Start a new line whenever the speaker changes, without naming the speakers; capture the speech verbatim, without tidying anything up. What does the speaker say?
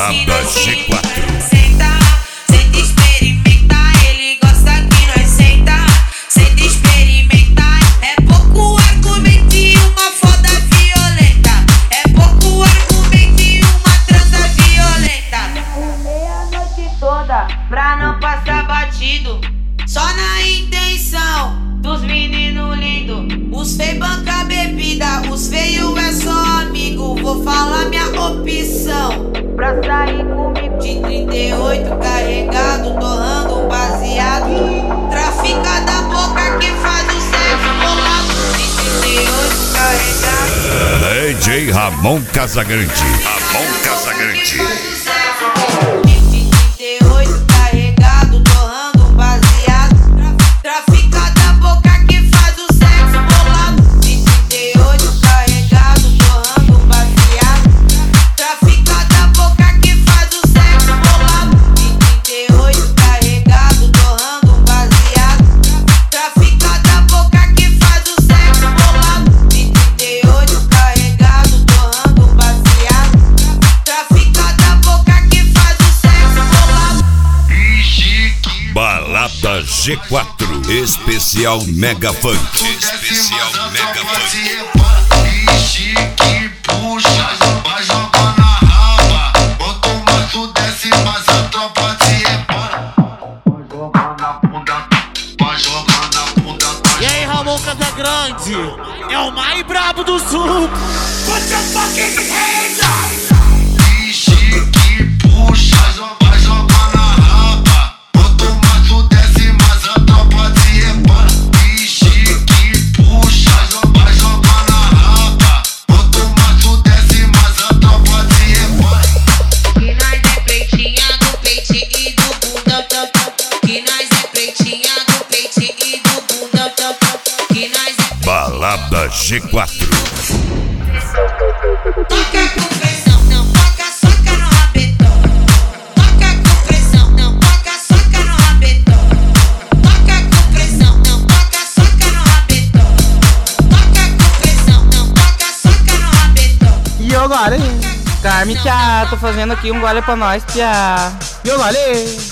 Balada G quatro.
Senta, senta, experimenta. Ele gosta que nós senta, senta, experimenta. É pouco argumento e uma foda violenta. É pouco argumento e uma transa violenta. Meia-noite toda pra não passar batido. Só na intenção dos meninos lindos. Os feios banca bebida, os feios é só amigo. Vou falar minha opção pra sair comigo. De trinta e oito carregado, torrando um baseado. Trafica da boca que faz o sexo bolado. De trinta e oito carregado.
D J Ramon Casagrande. Ramon Casagrande.
De trinta e oito carregado, torrando um baseado. Trafica da boca que faz o sexo bolado. De trinta e oito carregado, torrando um baseado. Trafica da boca que faz o sexo bolado. De trinta e oito carregado, torrando um baseado. Trafica da boca que faz o sexo bolado. De trinta e oito carregado, torrando um baseado. Trafica da boca que faz o sexo bolado.
Balada G quatro. Especial Mega Funk. Especial Mega Funk.
Ixi, que puxa, vai jogar na raba. Quanto mais tu desce, mais a tropa se repara. Vai jogar na bunda, vai jogar na bunda.
E aí, Ramon Casagrande, é o mais brabo do sul. Put your fucking hands up.
Ixi, que puxa, vai jogar na raba. Quanto mais tu desce, mais a tropa se repara. Ixi, que puxa, vai jogar na raba. Quanto mais tu desce, mais a tropa se repara.
Que nós é peitinha do peitinho e do bundão, tam, tam. Que nós é peitinha do peitinho e do bundão, tam, tam. Que nós é
Balada G quatro.
toca com pressão, não toca, soca no rabetão. Toca com pressão, não toca, soca no rabetão. Toca com pressão, não toca, soca no rabetão. Toca com pressão, não toca, soca no rabetão.
E eu, gole, Carme, tia, tô fazendo aqui um gole pra nós, tia. E eu, gole.